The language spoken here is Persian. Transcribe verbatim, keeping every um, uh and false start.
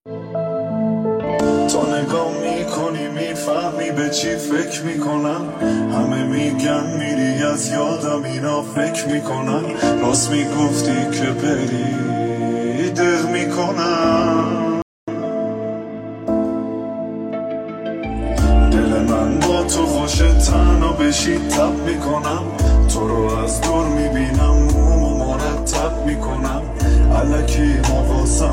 تو نگاه میکنی میفهمی به چی فکر میکنم. همه میگن میری از یادم، اینا فکر میکنن راست میگفتی که بری دق میکنم. دل من با تو خوشه تنها بشی تب میکنم. تو رو از دور میبینم مومو مرتب میکنم. الکی مواسم